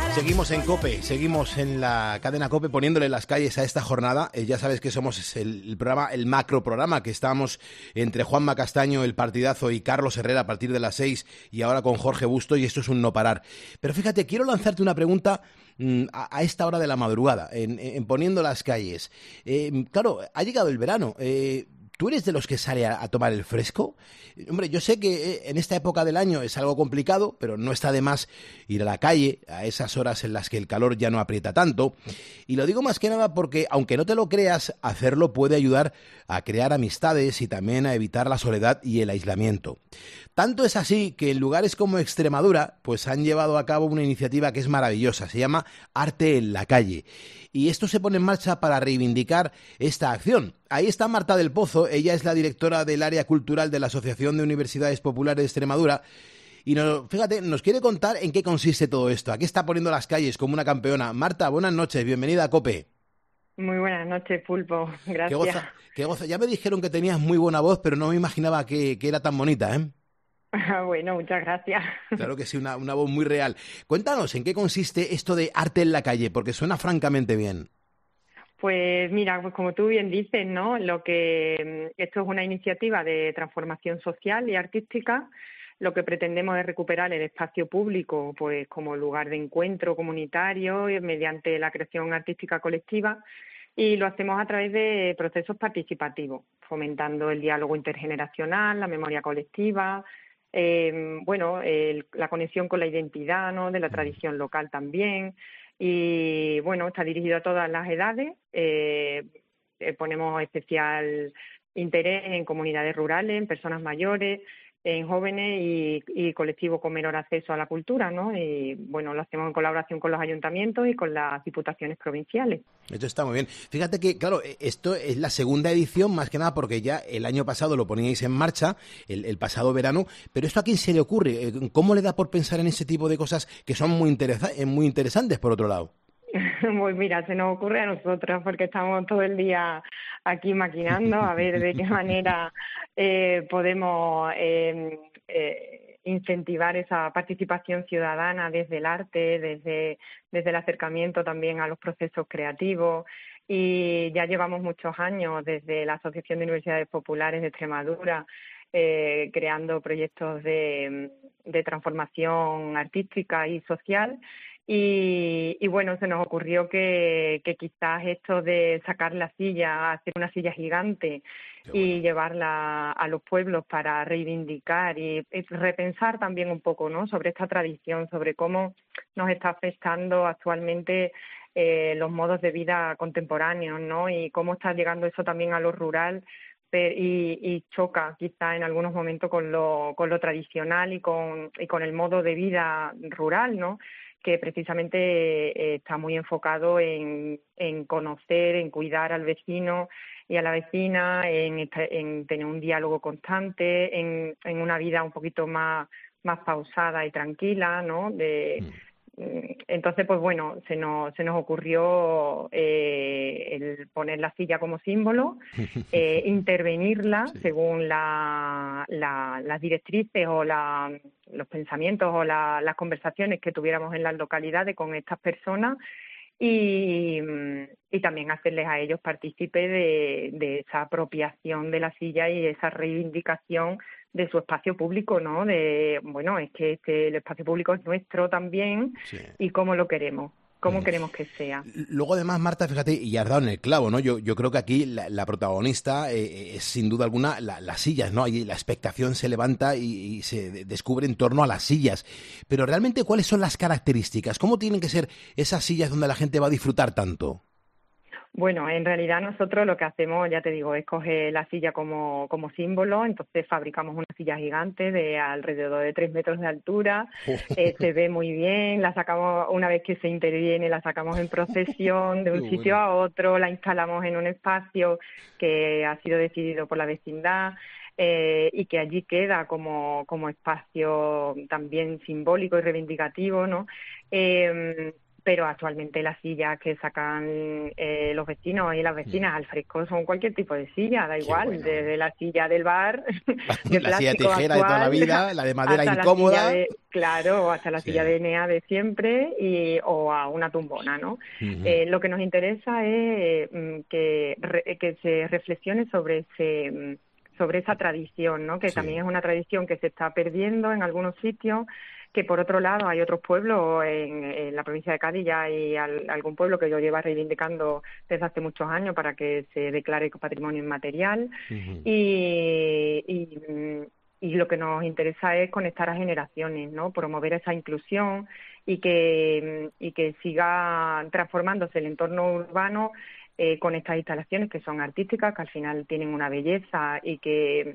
Seguimos en COPE, seguimos en la cadena COPE poniéndole las calles a esta jornada. Ya sabes que somos el programa, el macro programa, que estamos entre Juanma Castaño, El Partidazo, y Carlos Herrera a partir de las 6, y ahora con Jorge Busto, y esto es un no parar. Pero fíjate, quiero lanzarte una pregunta a esta hora de la madrugada, en poniendo las calles. Claro, ha llegado el verano. ¿Tú eres de los que sale a tomar el fresco? Hombre, yo sé que en esta época del año es algo complicado, pero no está de más ir a la calle a esas horas en las que el calor ya no aprieta tanto. Y lo digo más que nada porque, aunque no te lo creas, hacerlo puede ayudar a crear amistades y también a evitar la soledad y el aislamiento. Tanto es así que en lugares como Extremadura pues han llevado a cabo una iniciativa que es maravillosa, se llama Arte en la Calle. Y esto se pone en marcha para reivindicar esta acción. Ahí está Marta del Pozo, ella es la directora del área cultural de la Asociación de Universidades Populares de Extremadura. Y fíjate, nos quiere contar en qué consiste todo esto, a qué está poniendo las calles como una campeona. Marta, buenas noches, bienvenida a COPE. Muy buenas noches, Pulpo, gracias. Qué goza. Ya me dijeron que tenías muy buena voz, pero no me imaginaba que era tan bonita, ¿eh? Bueno, muchas gracias. Claro que sí, una voz muy real. Cuéntanos, ¿en qué consiste esto de Arte en la Calle? Porque suena francamente bien. Pues mira, pues como tú bien dices, ¿no? Esto es una iniciativa de transformación social y artística. Lo que pretendemos es recuperar el espacio público, pues como lugar de encuentro comunitario mediante la creación artística colectiva, y lo hacemos a través de procesos participativos, fomentando el diálogo intergeneracional, la memoria colectiva, la conexión con la identidad, ¿no? De la tradición local también. Y bueno, está dirigido a todas las edades. Ponemos especial interés en comunidades rurales, en personas mayores, en jóvenes y colectivos con menor acceso a la cultura, ¿no? Y bueno, lo hacemos en colaboración con los ayuntamientos y con las diputaciones provinciales. Esto está muy bien. Fíjate que, claro, esto es la segunda edición, más que nada porque ya el año pasado lo poníais en marcha, el pasado verano, pero ¿esto a quién se le ocurre? ¿Cómo le da por pensar en ese tipo de cosas que son muy interesantes, por otro lado? Pues mira, se nos ocurre a nosotros porque estamos todo el día aquí maquinando a ver de qué manera podemos incentivar esa participación ciudadana desde el arte, desde el acercamiento también a los procesos creativos. Y ya llevamos muchos años desde la Asociación de Universidades Populares de Extremadura creando proyectos de transformación artística y social. Y bueno, se nos ocurrió que quizás esto de sacar la silla, hacer una silla gigante y llevarla a los pueblos para reivindicar y repensar también un poco, ¿no? Sobre esta tradición, sobre cómo nos está afectando actualmente los modos de vida contemporáneos, ¿no? Y cómo está llegando eso también a lo rural y choca quizá en algunos momentos con lo tradicional y con el modo de vida rural, ¿no? Que precisamente está muy enfocado en conocer, en cuidar al vecino y a la vecina, en tener un diálogo constante, en una vida un poquito más pausada y tranquila, ¿no? Entonces, pues bueno, se nos ocurrió el poner la silla como símbolo, intervenirla Sí. según las directrices o los pensamientos o las conversaciones que tuviéramos en las localidades con estas personas y también hacerles a ellos partícipes de esa apropiación de la silla y esa reivindicación de su espacio público, ¿no? Bueno, es que el espacio público es nuestro también, Sí. y cómo lo queremos, cómo queremos que sea. Luego, además, Marta, fíjate, y has dado en el clavo, ¿no? Yo creo que aquí la protagonista es, sin duda alguna, las sillas, ¿no? Ahí la expectación se levanta y se descubre en torno a las sillas. Pero realmente, ¿cuáles son las características? ¿Cómo tienen que ser esas sillas donde la gente va a disfrutar tanto? Bueno, en realidad nosotros lo que hacemos, ya te digo, es coger la silla como símbolo. Entonces fabricamos una silla gigante de alrededor de 3 metros de altura, se ve muy bien, la sacamos una vez que se interviene, la sacamos en procesión de Qué un sitio bueno. a otro, la instalamos en un espacio que ha sido decidido por la vecindad. Y que allí queda como espacio también simbólico y reivindicativo, ¿no? pero actualmente las sillas que sacan los vecinos y las vecinas al fresco son cualquier tipo de silla, da Qué igual, bueno. desde la silla del bar de La silla de plástico tijera de toda la actual vida, la de madera hasta la silla incómoda. de, claro, hasta la Sí. silla de Enea de siempre o a una tumbona, ¿no? Ujú. Lo que nos interesa es que se reflexione sobre esa tradición, ¿no? Que Sí. también es una tradición que se está perdiendo en algunos sitios, que por otro lado hay otros pueblos en la provincia de Cádiz, ya hay algún pueblo que lo lleva reivindicando desde hace muchos años para que se declare patrimonio inmaterial Ujú. y, y, y lo que nos interesa es conectar a generaciones, ¿no? Promover esa inclusión y que siga transformándose el entorno urbano con estas instalaciones que son artísticas, que al final tienen una belleza y que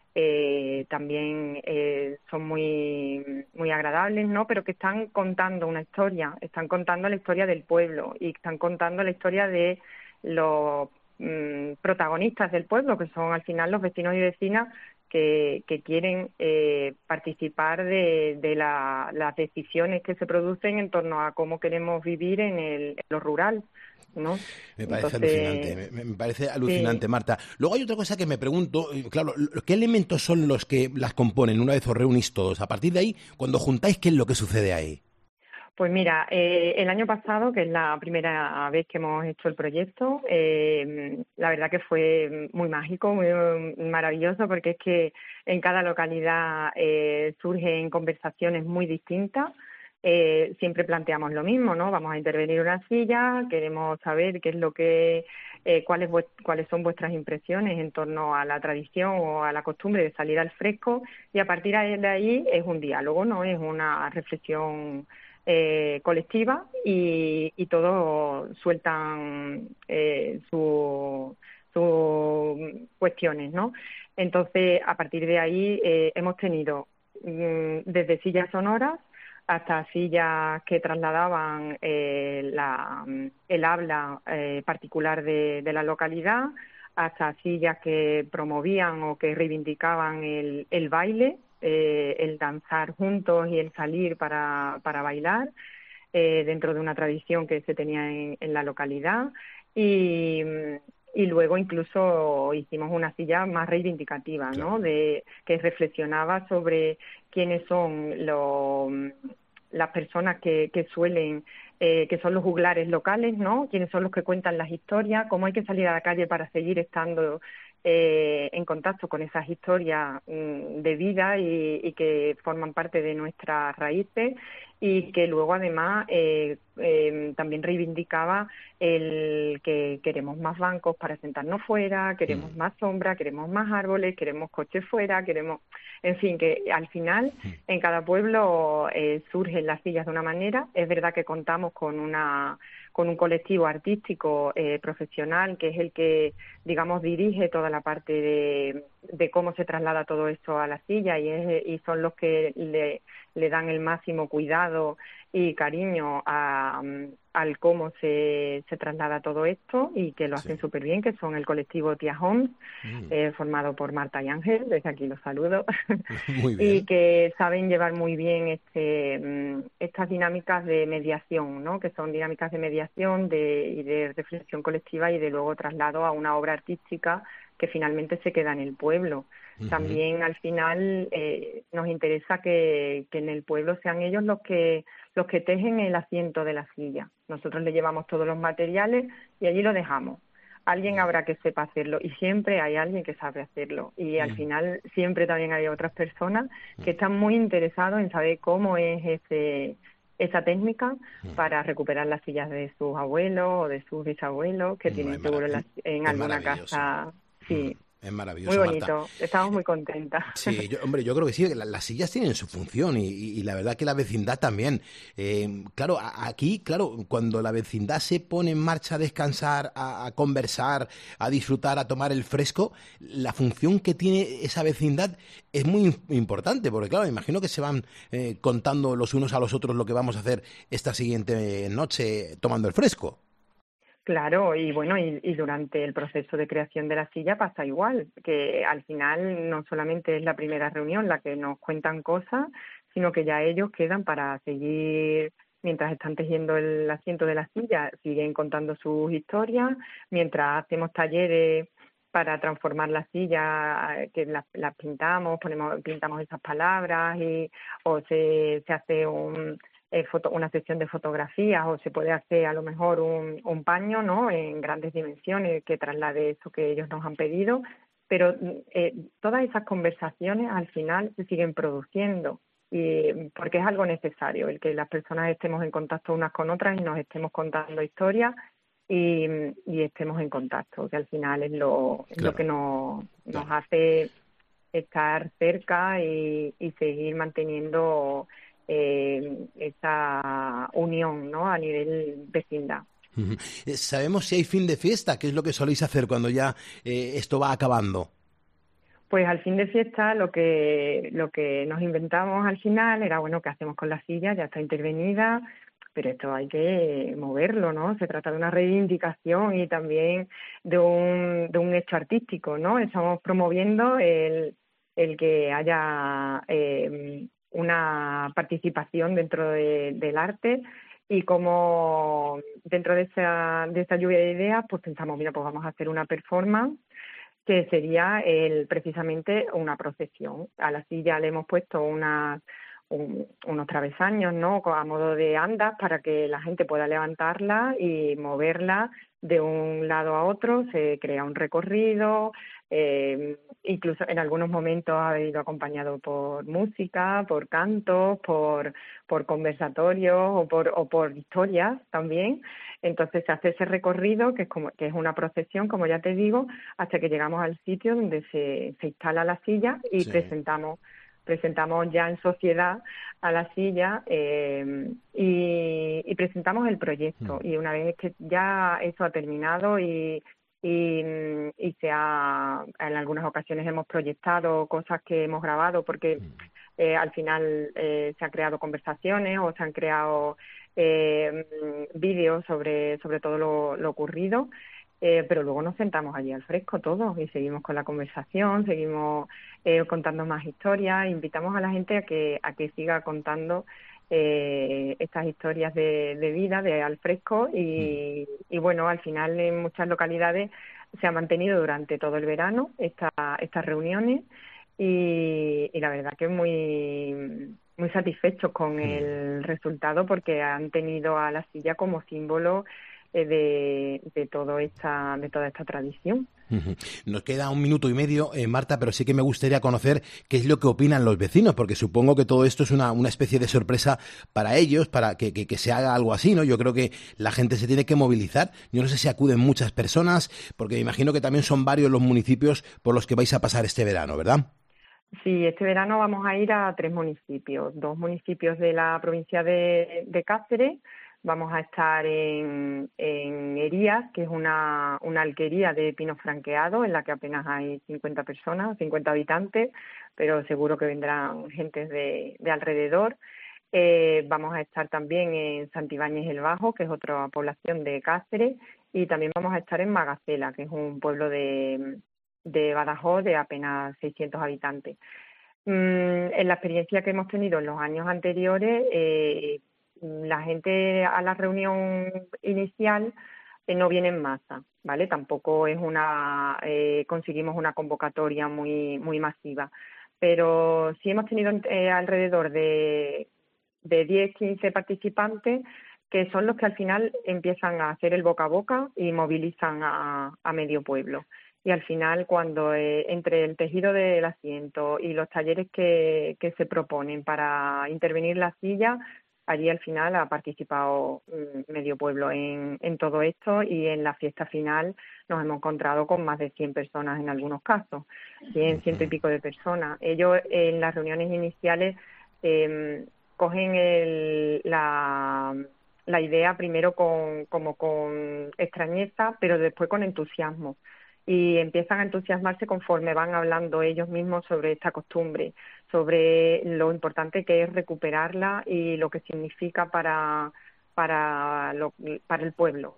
también son muy agradables, ¿no? Pero que están contando una historia, están contando la historia del pueblo y están contando la historia de los protagonistas del pueblo, que son al final los vecinos y vecinas que quieren participar de las decisiones que se producen en torno a cómo queremos vivir en lo rural, ¿no? Me parece alucinante, Entonces, me parece sí. alucinante, Marta. Luego hay otra cosa que me pregunto, claro, ¿qué elementos son los que las componen una vez os reunís todos? A partir de ahí, cuando juntáis, ¿qué es lo que sucede ahí? Pues mira, el año pasado, que es la primera vez que hemos hecho el proyecto, la verdad que fue muy mágico, muy maravilloso, porque es que en cada localidad surgen conversaciones muy distintas. Siempre planteamos lo mismo, ¿no? Vamos a intervenir una silla, queremos saber qué es lo que, cuáles son vuestras impresiones en torno a la tradición o a la costumbre de salir al fresco, y a partir de ahí es un diálogo, ¿no? Es una reflexión colectiva y todos sueltan sus cuestiones, ¿no? Entonces, a partir de ahí hemos tenido desde sillas sonoras hasta sillas que trasladaban el habla particular de la localidad, hasta sillas que promovían o que reivindicaban el baile, el danzar juntos y el salir para bailar dentro de una tradición que se tenía en la localidad y luego incluso hicimos una silla más reivindicativa, ¿no? Claro. Que reflexionaba sobre quiénes son las personas que suelen que son los juglares locales, ¿no? Quiénes son los que cuentan las historias, cómo hay que salir a la calle para seguir estando en contacto con esas historias de vida y que forman parte de nuestras raíces y que luego además también reivindicaba el que queremos más bancos para sentarnos fuera, queremos Mm, más sombra, queremos más árboles, queremos coches fuera, queremos, en fin, que al final mm. en cada pueblo surgen las sillas de una manera. Es verdad que contamos con un colectivo artístico profesional que es el que, digamos, dirige toda la parte de cómo se traslada todo esto a la silla y son los que le dan el máximo cuidado y cariño al cómo se traslada todo esto y que lo Sí. hacen súper bien, que son el colectivo Tia Homes, Mm. formado por Marta y Ángel, desde aquí los saludo, Muy y bien. que saben llevar muy bien estas dinámicas de mediación, ¿no? Que son dinámicas de mediación y de reflexión colectiva y de luego traslado a una obra artística que finalmente se queda en el pueblo. Ujú. También al final nos interesa que en el pueblo sean ellos los que tejen el asiento de la silla. Nosotros le llevamos todos los materiales y allí lo dejamos. Alguien habrá que sepa hacerlo y siempre hay alguien que sabe hacerlo. Y al Mm, final siempre también hay otras personas que están muy interesados en saber cómo es esa técnica mm. para recuperar las sillas de sus abuelos o de sus bisabuelos que No, tienen seguro en es alguna maravilloso. casa. Mm, Sí, es muy maravilloso, Marta. bonito. Estamos muy contentas. Sí, hombre, yo creo que sí, que las sillas tienen su función y la verdad que la vecindad también. Claro, aquí, claro, cuando la vecindad se pone en marcha a descansar, a conversar, a disfrutar, a tomar el fresco, la función que tiene esa vecindad es muy importante, porque claro, me imagino que se van contando los unos a los otros lo que vamos a hacer esta siguiente noche tomando el fresco. Claro, y bueno, y durante el proceso de creación de la silla pasa igual, que al final no solamente es la primera reunión la que nos cuentan cosas, sino que ya ellos quedan para seguir mientras están tejiendo el asiento de la silla, siguen contando sus historias, mientras hacemos talleres para transformar la silla, que las pintamos, pintamos esas palabras, o se hace una sesión de fotografías, o se puede hacer a lo mejor un paño, ¿no?, en grandes dimensiones que traslade eso que ellos nos han pedido, pero todas esas conversaciones al final se siguen produciendo, y porque es algo necesario el que las personas estemos en contacto unas con otras y nos estemos contando historias y estemos en contacto, que al final es lo que nos hace estar cerca y seguir manteniendo esa unión, ¿no?, a nivel vecindad. ¿Sabemos si hay fin de fiesta? ¿Qué es lo que soléis hacer cuando ya esto va acabando? Pues al fin de fiesta lo que nos inventamos al final era, bueno, ¿qué hacemos con la silla? Ya está intervenida, pero esto hay que moverlo, ¿no? Se trata de una reivindicación y también de un hecho artístico, ¿no? Estamos promoviendo el que haya una participación dentro del arte, y como dentro de esa lluvia de ideas, pues pensamos, mira, pues vamos a hacer una performance que sería precisamente una procesión. A la silla le hemos puesto unos travesaños, ¿no?, a modo de andas, para que la gente pueda levantarla y moverla de un lado a otro. Se crea un recorrido, incluso en algunos momentos ha ido acompañado por música, por cantos, por conversatorios o por historias también. Entonces se hace ese recorrido que es una procesión, como ya te digo, hasta que llegamos al sitio donde se instala la silla y presentamos ya en sociedad a la silla y presentamos el proyecto. Y una vez que ya eso ha terminado y en algunas ocasiones hemos proyectado cosas que hemos grabado, porque al final se han creado conversaciones o se han creado vídeos sobre todo lo ocurrido, pero luego nos sentamos allí al fresco todos y seguimos con la conversación, seguimos contando más historias, invitamos a la gente a que siga contando estas historias de vida al fresco y bueno, al final en muchas localidades se ha mantenido durante todo el verano estas reuniones y la verdad que muy satisfechos con el resultado, porque han tenido a la silla como símbolo de toda esta tradición. Nos queda 1 minuto y medio, Marta, pero sí que me gustaría conocer qué es lo que opinan los vecinos, porque supongo que todo esto es una especie de sorpresa para ellos, para que se haga algo así, ¿no? Yo creo que la gente se tiene que movilizar. Yo no sé si acuden muchas personas, porque me imagino que también son varios los municipios por los que vais a pasar este verano, ¿verdad? Sí, este verano vamos a ir a 3 municipios, 2 municipios de la provincia de Cáceres. Vamos a estar en Herías, que es una alquería de pino franqueado, en la que apenas hay 50 personas, 50 habitantes, pero seguro que vendrán gentes de alrededor. Vamos a estar también en Santibáñez el Bajo, que es otra población de Cáceres, y también vamos a estar en Magacela, que es un pueblo de Badajoz de apenas 600 habitantes. En la experiencia que hemos tenido en los años anteriores, la gente a la reunión inicial no viene en masa, ¿vale? Tampoco es conseguimos una convocatoria muy masiva, pero sí hemos tenido alrededor de 10, 15 participantes, que son los que al final empiezan a hacer el boca a boca y movilizan a medio pueblo. Y al final, cuando entre el tejido del asiento y los talleres que se proponen para intervenir la silla, allí al final ha participado medio pueblo en todo esto, y en la fiesta final nos hemos encontrado con más de 100 personas en algunos casos, 100 y pico de personas. Ellos en las reuniones iniciales cogen la idea primero como con extrañeza, pero después con entusiasmo, y empiezan a entusiasmarse conforme van hablando ellos mismos sobre esta costumbre, sobre lo importante que es recuperarla y lo que significa para el pueblo.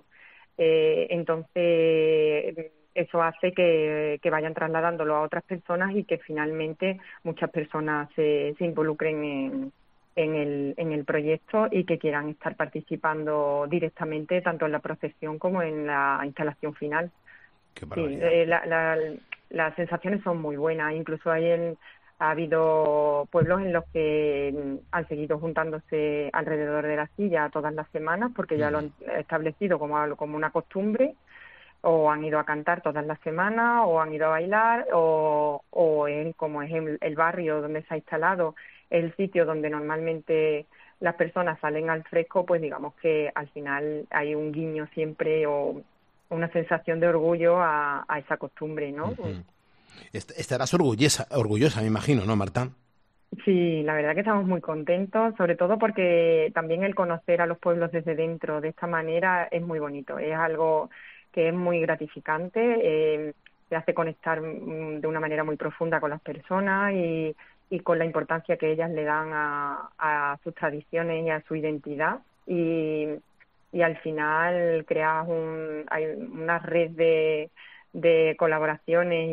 Entonces, eso hace que vayan trasladándolo a otras personas y que finalmente muchas personas se involucren en el proyecto y que quieran estar participando directamente tanto en la procesión como en la instalación final. Qué Sí, barbaridad. las sensaciones son muy buenas. Incluso ha habido pueblos en los que han seguido juntándose alrededor de la silla todas las semanas porque ya lo han establecido como una costumbre, o han ido a cantar todas las semanas, o han ido a bailar, como es el barrio donde se ha instalado, el sitio donde normalmente las personas salen al fresco, pues digamos que al final hay un guiño siempre o una sensación de orgullo a esa costumbre, ¿no? Estarás orgullosa, me imagino, ¿no, Marta? Sí, la verdad que estamos muy contentos, sobre todo porque también el conocer a los pueblos desde dentro de esta manera es muy bonito, es algo que es muy gratificante, te hace conectar de una manera muy profunda con las personas y con la importancia que ellas le dan a sus tradiciones y a su identidad y al final creas hay una red de colaboraciones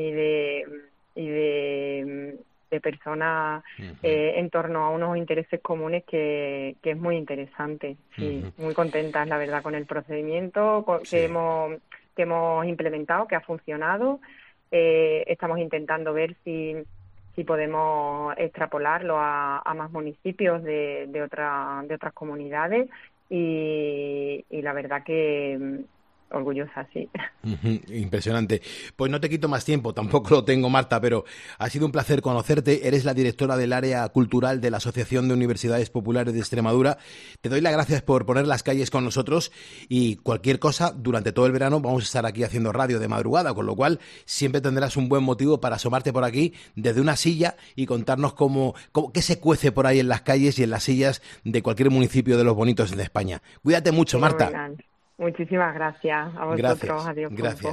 de personas en torno a unos intereses comunes que es muy interesante. Sí, muy contentas, la verdad, con el procedimiento Sí. que hemos implementado, que ha funcionado. Estamos intentando ver si podemos extrapolarlo a más municipios de otras comunidades y la verdad que orgullosa, sí. Impresionante. Pues no te quito más tiempo, tampoco lo tengo, Marta, pero ha sido un placer conocerte. Eres la directora del área cultural de la Asociación de Universidades Populares de Extremadura. Te doy las gracias por poner las calles con nosotros y cualquier cosa, durante todo el verano vamos a estar aquí haciendo radio de madrugada, con lo cual siempre tendrás un buen motivo para asomarte por aquí desde una silla y contarnos qué se cuece por ahí en las calles y en las sillas de cualquier municipio de los bonitos de España. Cuídate mucho, Marta. Fenomenal. Muchísimas gracias a vosotros. Gracias. Adiós, Gracias.